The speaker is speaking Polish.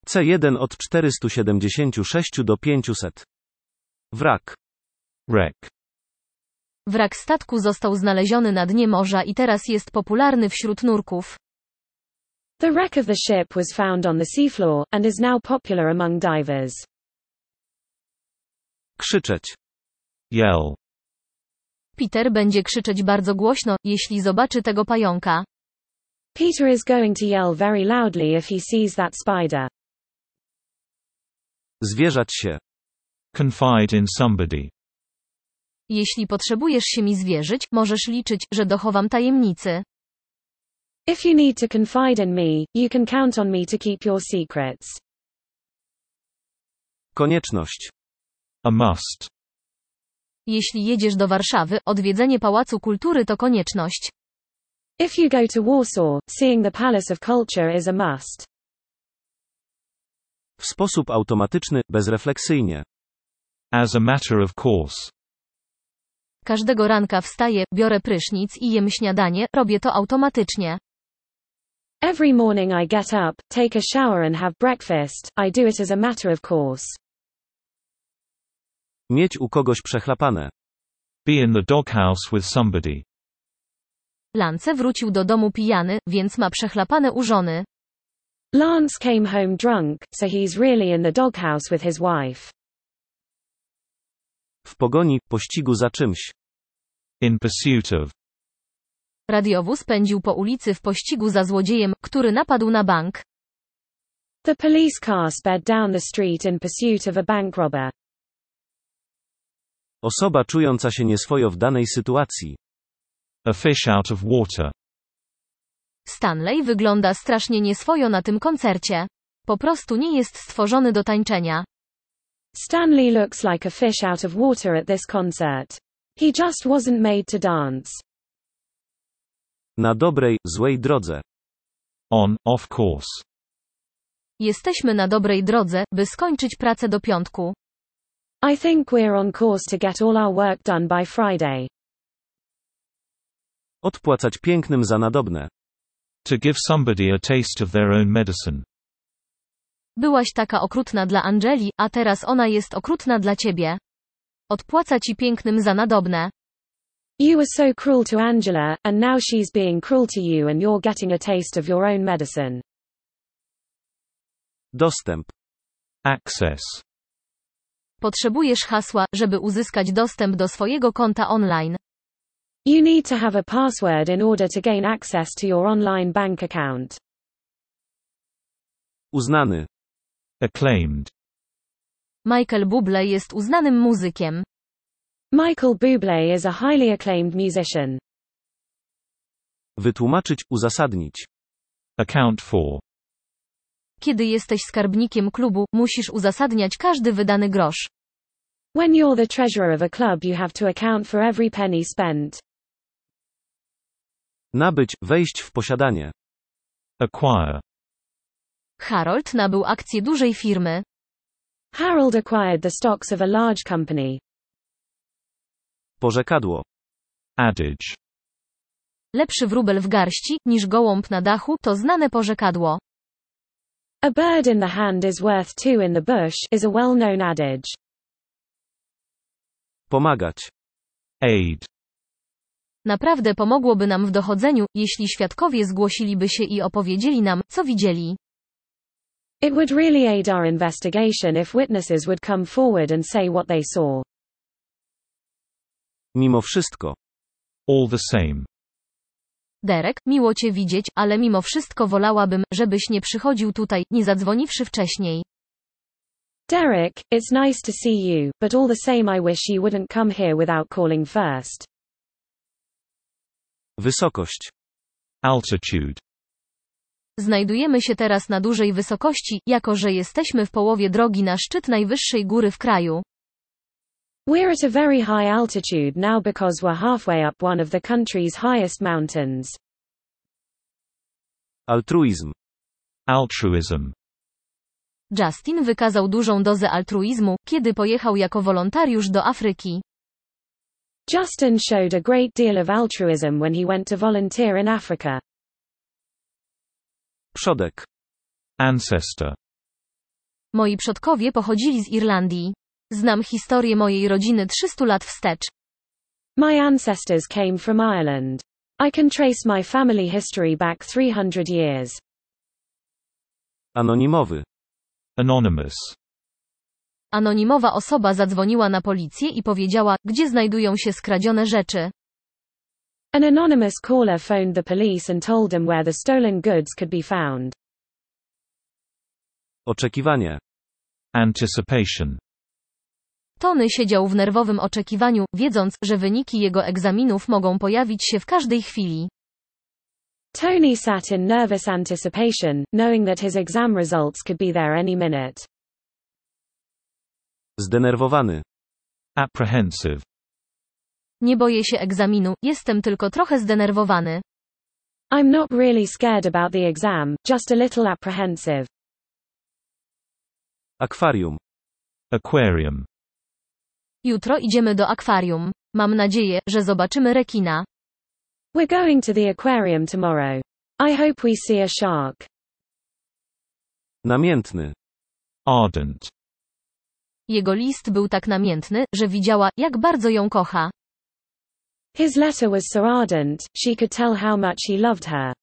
C1 od 476 do 500. Wrak. Wreck. Wrak statku został znaleziony na dnie morza i teraz jest popularny wśród nurków. The wreck of the ship was found on the seafloor, and is now popular among divers. Krzyczeć. Yell. Peter będzie krzyczeć bardzo głośno, jeśli zobaczy tego pająka. Peter is going to yell very loudly if he sees that spider. Zwierzać się. Confide in somebody. Jeśli potrzebujesz się mi zwierzyć, możesz liczyć, że dochowam tajemnicy. If you need to confide in me, you can count on me to keep your secrets. Konieczność. A must. Jeśli jedziesz do Warszawy, odwiedzenie Pałacu Kultury to konieczność. If you go to Warsaw, seeing the Palace of Culture is a must. W sposób automatyczny, bezrefleksyjnie. As a matter of course. Każdego ranka wstaję, biorę prysznic i jem śniadanie, robię to automatycznie. Every morning I get up, take a shower and have breakfast. I do it as a matter of course. Mieć u kogoś przechlapane. Be in the doghouse with somebody. Lance wrócił do domu pijany, więc ma przechlapane u żony. Lance came home drunk, so he's really in the doghouse with his wife. W pogoni, pościgu za czymś. In pursuit of. Radiowóz pędził po ulicy w pościgu za złodziejem, który napadł na bank. The police car sped down the street in pursuit of a bank robber. Osoba czująca się nieswojo w danej sytuacji. A fish out of water. Stanley wygląda strasznie nieswojo na tym koncercie. Po prostu nie jest stworzony do tańczenia. Stanley looks like a fish out of water at this concert. He just wasn't made to dance. Na dobrej, złej drodze. On, off course. Jesteśmy na dobrej drodze, by skończyć pracę do piątku. I think we're on course to get all our work done by Friday. Odpłacać pięknym za nadobne. To give somebody a taste of their own medicine. Byłaś taka okrutna dla Angeli, a teraz ona jest okrutna dla ciebie. Odpłaca ci pięknym za nadobne. You were so cruel to Angela, and now she's being cruel to you and you're getting a taste of your own medicine. Dostęp. Access. Potrzebujesz hasła, żeby uzyskać dostęp do swojego konta online. You need to have a password in order to gain access to your online bank account. Uznany. Acclaimed. Michael Bublé jest uznanym muzykiem. Michael Bublé is a highly acclaimed musician. Wytłumaczyć, uzasadnić. Account for. Kiedy jesteś skarbnikiem klubu, musisz uzasadniać każdy wydany grosz. When you're the treasurer of a club, you have to account for every penny spent. Nabyć, wejść w posiadanie. Acquire. Harold nabył akcje dużej firmy. Harold acquired the stocks of a large company. Porzekadło. Adage. Lepszy wróbel w garści, niż gołąb na dachu, to znane porzekadło. A bird in the hand is worth two in the bush is a well-known adage. Pomagać. Aid. Naprawdę pomogłoby nam w dochodzeniu, jeśli świadkowie zgłosiliby się i opowiedzieli nam, co widzieli. It would really aid our investigation if witnesses would come forward and say what they saw. Mimo wszystko. All the same. Derek, miło cię widzieć, ale mimo wszystko wolałabym, żebyś nie przychodził tutaj, nie zadzwoniwszy wcześniej. Derek, it's nice to see you, but all the same I wish you wouldn't come here without calling first. Wysokość. Altitude. Znajdujemy się teraz na dużej wysokości, jako że jesteśmy w połowie drogi na szczyt najwyższej góry w kraju. We're at a very high altitude now because we're halfway up one of the country's highest mountains. Altruizm. Altruism. Justin wykazał dużą dozę altruizmu, kiedy pojechał jako wolontariusz do Afryki. Justin showed a great deal of altruism when he went to volunteer in Africa. Przodek. Ancestor. Moi przodkowie pochodzili z Irlandii. Znam historię mojej rodziny 300 lat wstecz. My ancestors came from Ireland. I can trace my family history back 300 years. Anonimowy. Anonymous. Anonimowa osoba zadzwoniła na policję i powiedziała, gdzie znajdują się skradzione rzeczy. An anonymous caller phoned the police and told them where the stolen goods could be found. Oczekiwanie. Anticipation. Tony siedział w nerwowym oczekiwaniu, wiedząc, że wyniki jego egzaminów mogą pojawić się w każdej chwili. Tony sat in nervous anticipation, knowing that his exam results could be there any minute. Zdenerwowany. Apprehensive. Nie boję się egzaminu, jestem tylko trochę zdenerwowany. I'm not really scared about the exam, just a little apprehensive. Akwarium. Aquarium. Jutro idziemy do akwarium. Mam nadzieję, że zobaczymy rekina. We're going to the aquarium tomorrow. I hope we see a shark. Namiętny. Ardent. Jego list był tak namiętny, że widziała, jak bardzo ją kocha. His letter was so ardent, she could tell how much he loved her.